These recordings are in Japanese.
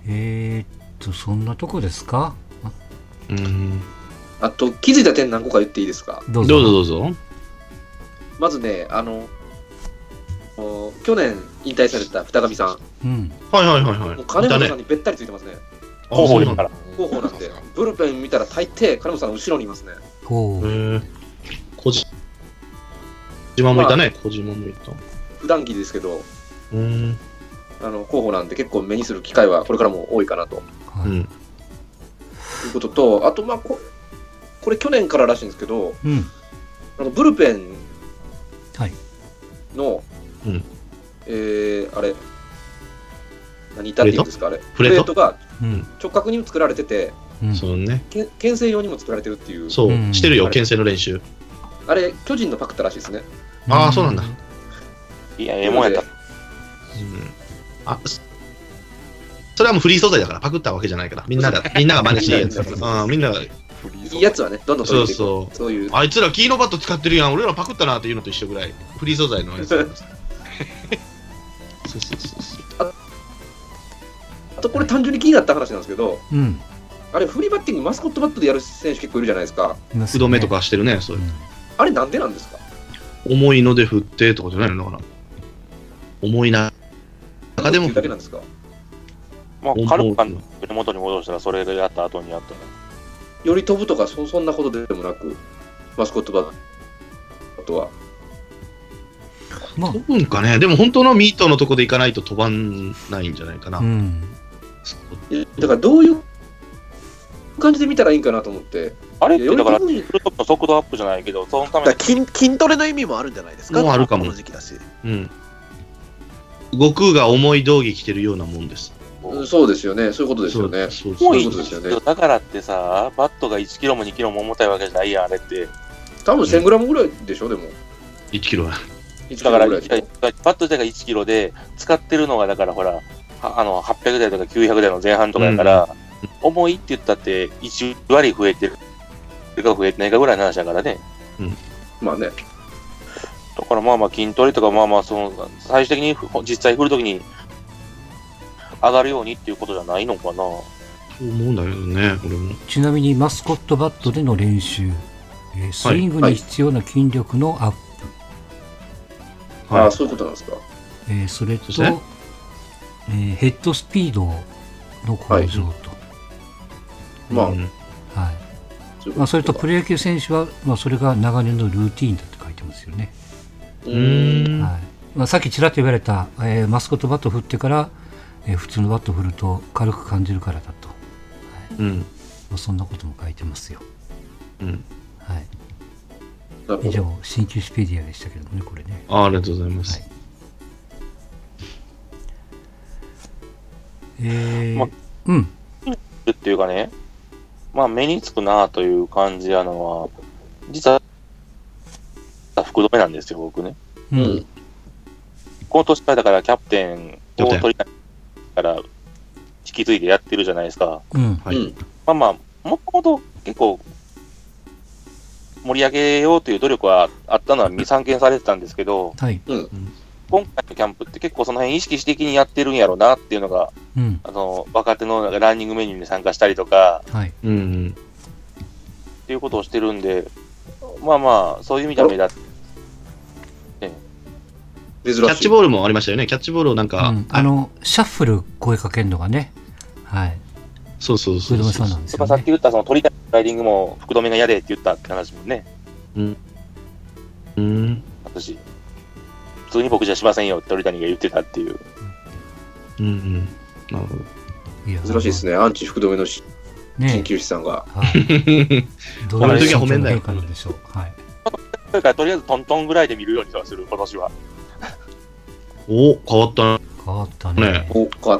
そんなとこですか。 あと気づいた点何個か言っていいですか。 どうぞどうぞ。 まずね、去年引退された二上さん、 はいはい。 もう金本さんにべったりついてますね。 広報から広報なんで、ブルペン見たら大抵金本さんの後ろにいますね。 小島もいたね。小島もいた。 普段着ですけど、広報なんで結構目にする機会はこれからも多いかなと。いうことと、あとこれ去年かららしいんですけど、ブルペンの、あれ何板っていうんですか、あれプレートが直角に作られてて、 そうね、 牽制用にも作られてるっていう。 そう、してるよ、牽制の練習。 あれ巨人のパクったらしいですね。 ああ、そうなんだ。 いや、もやった。 それはもうフリー素材だから、パクったわけじゃないから、みんなが真似していいやつだから。みんながいいやつはね、どんどん取り入れていく。 そういう。あいつらキーのバット使ってるやん、俺らパクったなっていうのと一緒ぐらい、フリー素材のやつなんです。 あとこれ単純に気になった話なんですけど、あれフリーバッティングマスコットバットでやる選手結構いるじゃないですか。 福留とかしてるね、それ。 あれなんでなんですか。 重いので振ってとかじゃないのかな。重いな。中でもだけなんですか。 まあ軽く手元に戻したらそれでやった後にやったら。 より飛ぶとかそんなことでもなく、マスコットバットは。 飛ぶんかね。でも本当のミートのとこで行かないと飛ばないんじゃないかな。 だからどういう感じで見たらいいんかなと思って。 あれってだから速度アップじゃないけど、そのために筋トレの意味もあるんじゃないですか。 もうあるかも。 この時期だし。 悟空が重い道着着てるようなもんです。 そうですよね。そういうことですよね。 そういうことですよね。だからってさ、バットが1キロも2キロも重たいわけじゃないやん、あれって。 多分1000グラムぐらいでしょ、でも。 1キロは。 だから、バット自体が1キロで、使ってるのが、だからほら、800台とか900台の前半とかやから、重いって言ったって1割増えてるか増えてないかぐらいの話だからね。 まあね。 だからまあまあ筋トレとか最終的に実際振るときに上がるようにっていうことじゃないのかな。 そう思うんだけどね、俺も。 ちなみにマスコットバットでの練習、スイングに必要な筋力のアップ。 ああ、そういうことなんですか。 それと、ヘッドスピードの向上と。それとプロ野球選手は、それが長年のルーティーンだって書いてますよね。さっきちらっと言われた、マスコットバット振ってから、普通のバット振ると軽く感じるからだと。そんなことも書いてますよ。以上、新旧スペディアでしたけどもね、これね。 ありがとうございます。 っていうかね、まあ目につくなという感じなのは、実は福留なんですよ、僕ね。この年からだからキャプテンを取りたいから引き継いでやってるじゃないですか。まあまあ、もともと結構盛り上げようという努力はあったのは散見されてたんですけど、今回のキャンプって結構その辺意識的にやってるんやろうなっていうのが、若手のランニングメニューに参加したりとか、っていうことをしてるんで、まあまあ、そういう意味では目立って、 キャッチボールもありましたよね。キャッチボールをなんか、 シャッフル声かけるのがね、 そうそうそう。 さっき言ったその取りたいライディングも福留が嫌でって言ったって話もね。私、普通に僕じゃしませんよって鳥谷が言ってたっていう。 なるほど。 珍しいですね、アンチ福留の鍼灸師さんが。 どういう時は褒めんないからでしょう。 だからとりあえずトントンぐらいで見るようにはする、今年は。 お、変わったね。 変わったね。 変わった。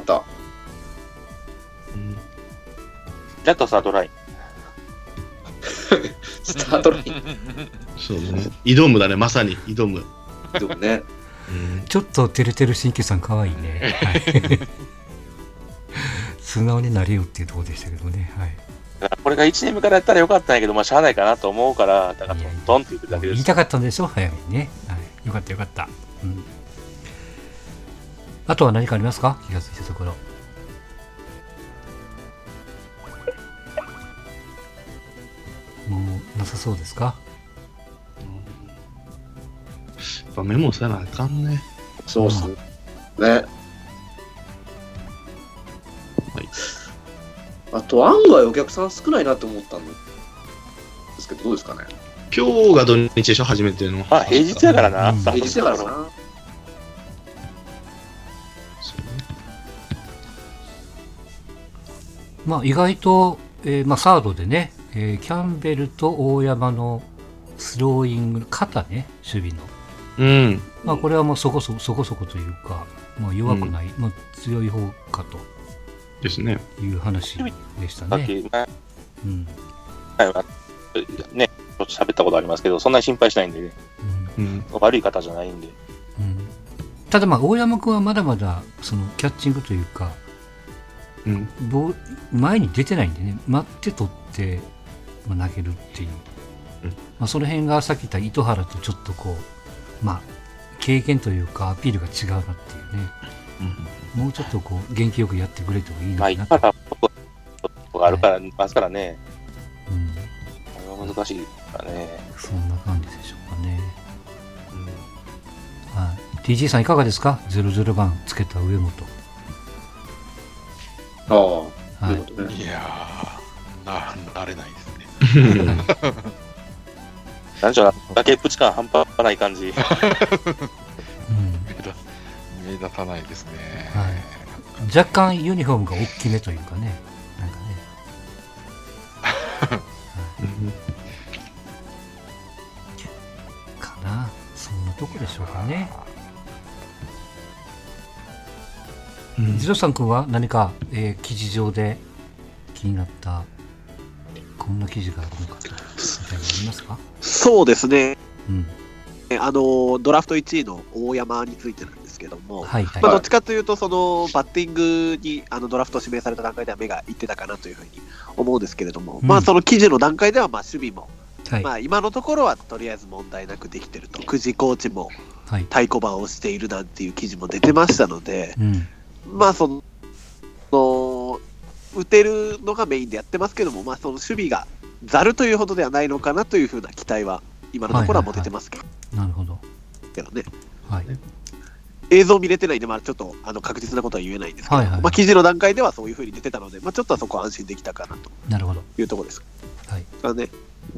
やっとスタートライン。 スタートライン。 そうね。挑むだね、まさに挑む。 挑むね。 ちょっと照れてる鍼灸師さんかわいいね。素直になれよっていうところでしたけどね。 これが1年目からやったらよかったんやけど、まあしゃあないかなと思うから、だからトントンって言ってるだけです。 言いたかったんでしょ、早めにね。よかったよかった。あとは何かありますか、気がついたところ。 さそうですか？ やっぱメモせなあかんね。 そうっすね。 はい。 あと、案外お客さん少ないなと思ったんですけど、どうですかね。 今日が土日でしょ、初めての。 まあ、平日やからな。 うん平日だからな。 そうねまあ、意外と、まあ、サードでね、キャンベルと大山のスローイング、肩ね、守備の。 うん。 まあ、これはもうそこそこというか、まあ、弱くない、まあ、強い方かですね。 という話でしたね。 さっき、 うんね、ちょっと喋ったことありますけど、そんなに心配しないんでね。 うんうん。 悪い方じゃないんで。 うんただ、まあ、大山君はまだまだそのキャッチングというか、 うん。 前に出てないんでね、待って取って、まあ、投げるっていう、 うんまあ、その辺がさっき言った糸原とちょっとこう、まあ、経験というかアピールが違うなっていうね、もうちょっとこう元気よくやってくれてもいいのまあ、 になと、 今からがあるから、ますからね。 うん、 これは難しいからね。 そんな感じでしょうかね。はい、TG さんいかがですか？00番つけた上本。 ああ、 はいということね。 いやー、慣れないですね。 なんでしょうな、崖っぷち感半端ない感じ。 うん目立たないですね。 はい若干ユニフォームが大きめというかね、なんかね、かな、そんなとこでしょうかね。ジロさん君は何か、記事上で気になったこんな記事があるのかみたいなのありますか？ そうですね。 うんドラフト1位の大山についてなんですけども、 はいはい、 まあ、どっちかというと、そのバッティングにドラフト指名された段階では目がいってたかなというふうに思うんですけれども、 うんまあ、その記事の段階ではまあ守備も、 はいまあ、今のところはとりあえず問題なくできてると、久慈コーチもはい太鼓判をしているなんていう記事も出てましたので、 うんまあその打てるのがメインでやってますけども、まあ、その守備がざるというほどではないのかなというふうな期待は今のところは持ててますけなるほど、 どね。 はい映像見れてないんで、まあ、ちょっと確実なことは言えないんですけど、 はいはいまあ、記事の段階ではそういうふうに出てたので、まあ、ちょっとはそこは安心できたかなとなるほど、 いうところです。 はい、 ね、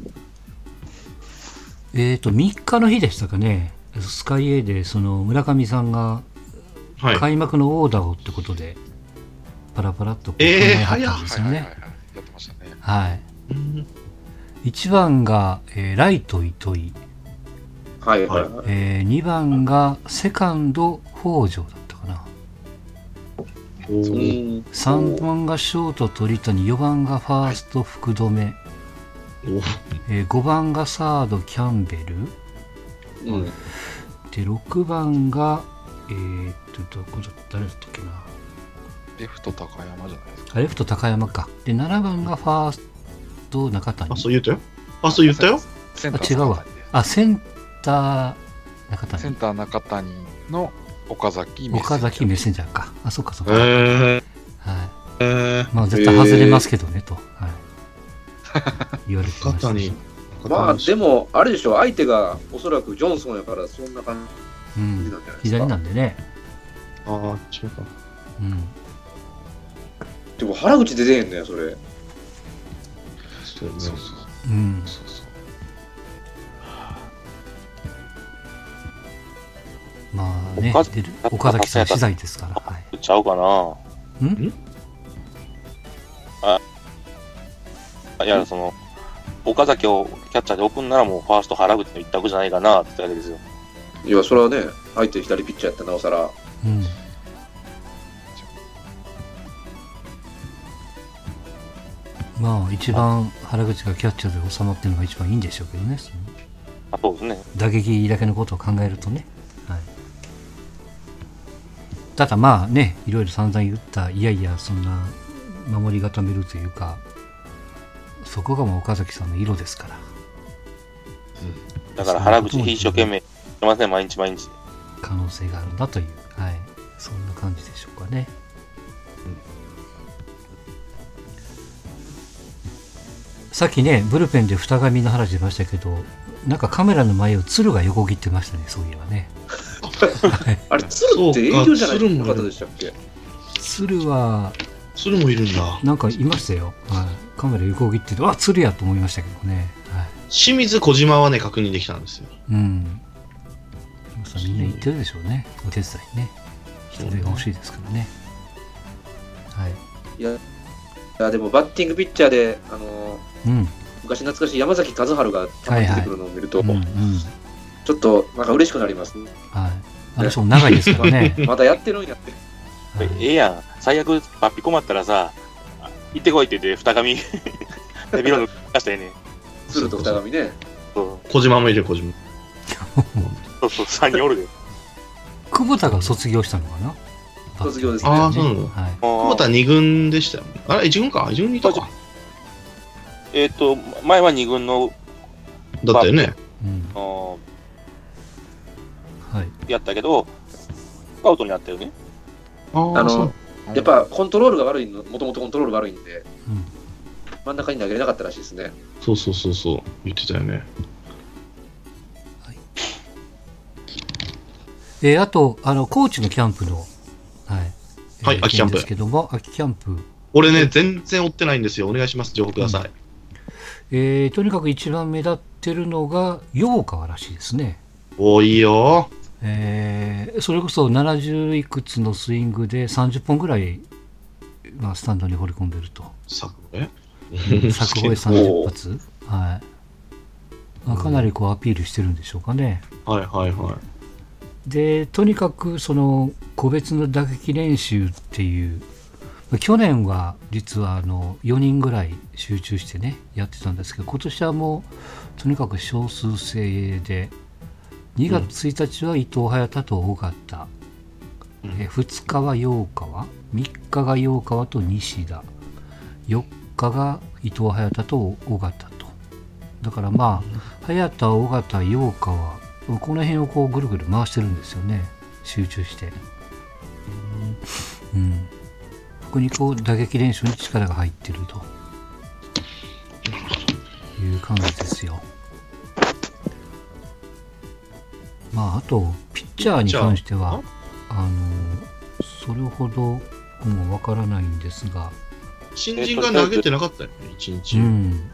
3日の日でしたかね、スカイ A でその村上さんがはい。 開幕のオーダーをってことでパラパラっとこう考えーえはったんですよね。 やってましたね。 はい。 うん 1番が、ライト糸井、 はいはいはい。 2番がセカンド北条だったかな、 おー 3番がショート鳥谷、4番がファースト福留、5番がサードキャンベルうん。 で6番がどこだ誰だったっけな、 レフト高山じゃないですか。 レフト高山か。で7番がファースト中谷、 あ、そう言ったよ。あ、そう言ったよ。 センター違うわ中谷ですあセンター中谷、 センター中谷の岡崎メッセンジャー岡崎メッセンジャーか、あそっかそっか、 えはい、まあ絶対外れますけどねと、はい、言われてましたし、 まあでも、あれでしょ、相手がおそらくジョンソンやから、そんな感うんじなんじゃないですか。 左なんでね、 ああ、違うか。 うん、 でも原口出てへんねん、それ。 そうねそうそううん、 そうそう。 まあね岡出る岡崎さん次第ですから、はい、 ちゃうかな。いや、その、岡崎をキャッチャーで送んならもうファースト原口の一択じゃないかなってわけですよ。 いや、それはね、相手左ピッチャーやったらなおさら。 うんまあ一番原口がキャッチャーで収まってるのが一番いいんでしょうけどね、そのあ、そうですね。 打撃だけのことを考えるとね、はい、ただまあね、いろいろ散々言った、いやいやそんな守り固めるというか、そこがもう岡崎さんの色ですから、 だから原口一生懸命、すいません、毎日毎日。 可能性があるんだという、はい、そんな感じでしょうかね。 さっきねブルペンで二紙の話出ましたけど、なんかカメラの前を鶴が横切ってましたね、そういえばね。 あれ、鶴って営業じゃないの方でしたっけ？ 鶴は鶴もいるんだ。 なんかいましたよ、はい、カメラ横切ってて、あ、鶴やと思いましたけどね、はい、 清水小島はね確認できたんですよ。 うん、みんな言ってるでしょうね、お手伝いね、人手が欲しいですからね。はい、 いやでもバッティングピッチャーで、 うん、 昔懐かしい山崎和春がたまに出てくるのを見ると、 はいはい、 ちょっとなんか嬉しくなりますね。 はい、あの人も長いですからね。 まだやってるんやって。 ええやん、最悪パッピ困ったらさ、行ってこいって言って二紙ビロ抜かしたらね。 鶴と二紙ね。 小島もいる、小島。 そうそう、3人おるで。 久保田が卒業したのかな。 卒業ですね。 ああ、そうなの。 はい、 久保田2軍でしたよ。あれ、1軍か、1軍にいたか。 前は2軍のだったよね。 はい、 やったけど、スカウトになったよね。 やっぱコントロールが悪いの、もともとコントロールが悪いんで、真ん中に投げれなかったらしいですね。 そう、言ってたよね。 はい、あと高知のキャンプの、 はい、秋キャンプですけども、秋キャンプ、 俺ね、全然追ってないんですよ。お願いします、情報ください。 とにかく一番目立ってるのが陽川らしいですね。 おいいよ。 それこそ70いくつのスイングで30本ぐらい、スタンドに放り込んでると。 作越 30発、はい、かなりこうアピールしてるんでしょうかね。でとにかくその個別の打撃練習っていう、去年は実は4人ぐらい集中してねやってたんですけど、今年はもうとにかく少数精鋭で、2月1日は伊藤隼太と尾形、2日は陽川、3日が陽川と西田、4日が伊藤隼太と尾形と。だから隼太、尾形、陽川、この辺をこうぐるぐる回してるんですよね、集中して。ここにこう打撃練習に力が入ってるという感じですよ。あとピッチャーに関してはそれほどもうわからないんですが、 新人が投げてなかったよね、1日。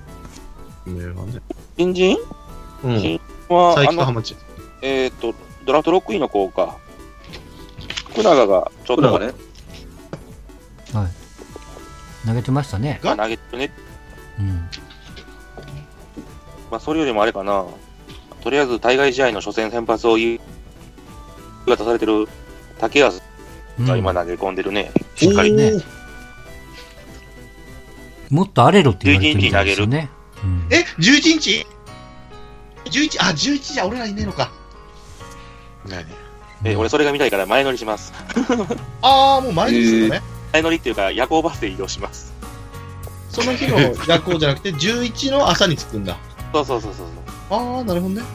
新人は佐伯と浜地。 ドラフト6位の子か。福永がちょっとね。 はい。投げてましたね。 投げてるね。それよりもあれかな。とりあえず対外試合の初戦先発を出されてる竹安が今投げ込んでるね。しっかりね。 もっと荒れろって言われてるんですよね。 11日11じゃ俺らいねえのか。 俺それが見たいから前乗りします。 もう前乗りするのね。 前乗りっていうか夜行バスで移動します。 その日の夜行じゃなくて11の朝に着くんだ。 そう。 なるほどね。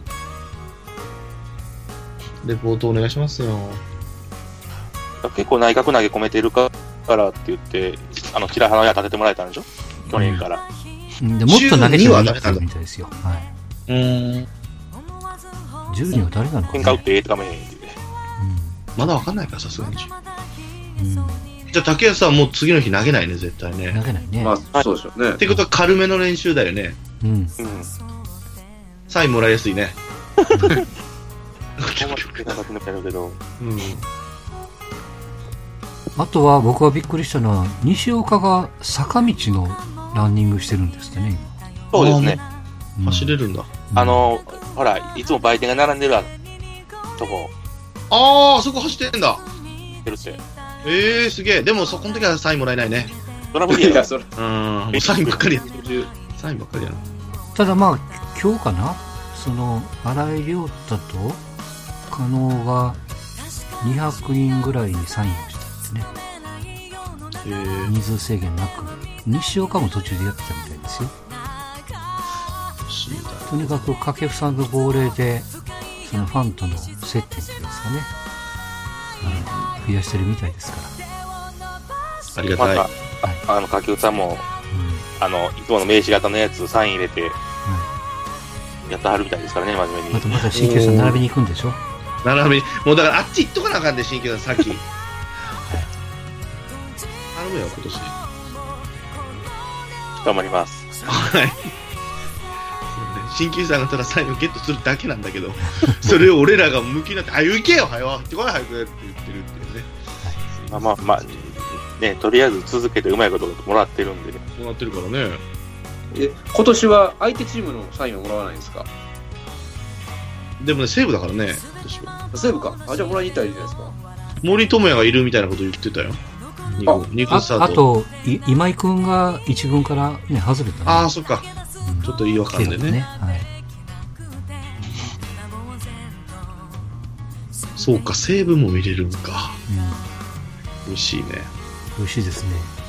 レポートお願いしますよ。 結構内角投げ込めてるからって言って白羽の矢立ててもらえたんでしょ、去年から。 でもっと投げてもいいってみたいですよ。10人は誰なのか、ね。 喧嘩打ってとかめへんって言って。 まだわかんないか、さすがに。じゃあ竹安さんはもう次の日投げないね、絶対ね。 投げないね。 そうでしょうね。 ってことは軽めの練習だよね。サインもらいやすいね。 あとは僕がびっくりしたのは西岡が坂道のランニングしてるんですってね。 そうですね。 走れるんだ。 ほらいつも売店が並んでるとこ。 そこ走ってんだ。 てるって。 すげえ。でもそこの時はサインもらえないね。 そら無理やろ。 もうサインばっかりや。サインばっかりやな。 ただ今日かな、新井亮太と加納が200人ぐらいにサインをしたんですね。人数制限なく。西岡も途中でやってたみたいですよ。とにかく掛布さんの号令でファンとの接点っていうんですかね、増やしてるみたいですから。 ありがたい。 掛布さんもいつもの名刺型のやつサイン入れて、やってはるみたいですからね、真面目に。 また新旧さん並びに行くんでしょ。 並びに、もうだからあっち行っとかなあかんで、新旧さん、さっき。頼むよ、今年。 頑張ります。 はい。新旧さんがただサインをゲットするだけなんだけど、それを俺らが向きになって、行けよ、早く、行ってこい、早くって言ってるっていうね。 まあ、ね、とりあえず続けてうまいこともらってるんでね。 もらってるからね。 今年は相手チームのサインはもらわないんですか？ でもね、西武だからね、今年は。 西武か。じゃあもらいに行ったらいいじゃないですか。 森友哉がいるみたいなこと言ってたよ。2軍スタート。 あと、今井くんが1軍からね、外れたね。 ああ、そっか。ちょっと違和感でね。 はい。 そうか、西武も見れるんか。美味しいね。 美味しいですね。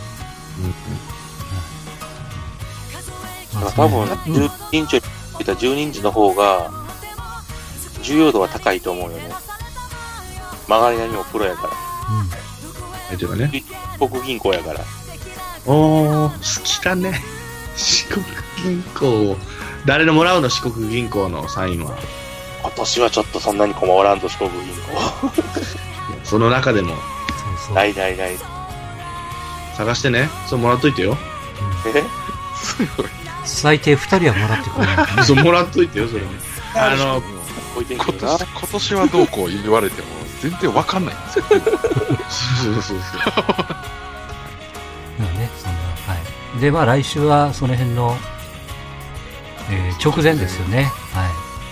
多分、12日12日の方が、重要度は高いと思うよね。曲がりなりもプロやから。 相手がね。 四国銀行やから。 好きだね。四国銀行。誰のもらうの、四国銀行のサインは。 今年はちょっとそんなに困らんと、四国銀行。 その中でも。 ない。 探してね。そう、もらっといてよ。 最低2人はもらってくれない。 そう、もらっといてよ、それね。 今年はどうこう言われても全然わかんないんですよ。 そう。 ね、そんな、はい。で、来週はその辺の、直前ですよね。はい。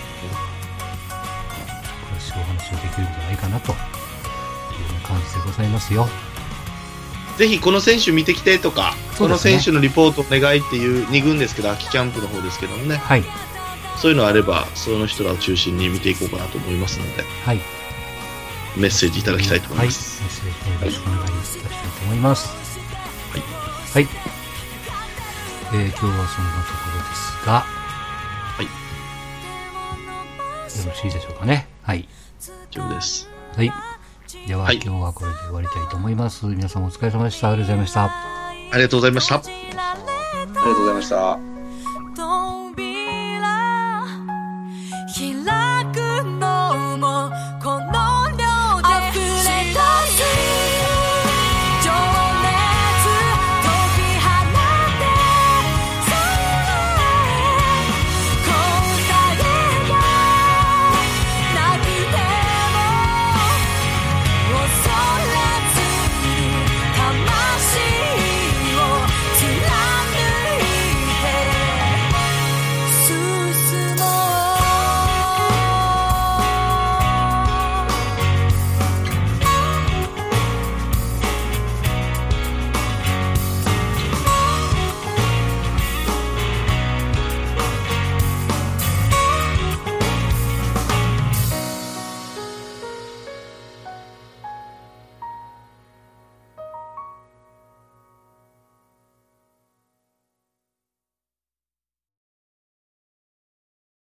詳しいお話をできるんじゃないかなという感じでございますよ。 ぜひこの選手見てきてとか、この選手のリポートお願いっていう2軍ですけど、秋キャンプの方ですけどもね。 はい。 そういうのあれば、その人らを中心に見ていこうかなと思いますので、 はい。 メッセージいただきたいと思います。 はい。メッセージよろしくお願いいたしたいと思います。はい。今日はそんなところですが、はい。よろしいでしょうかね。はい。 以上です。 はい。では、今日はこれで終わりたいと思います。皆さんお疲れ様でした。ありがとうございました。 ありがとうございました。 ありがとうございました。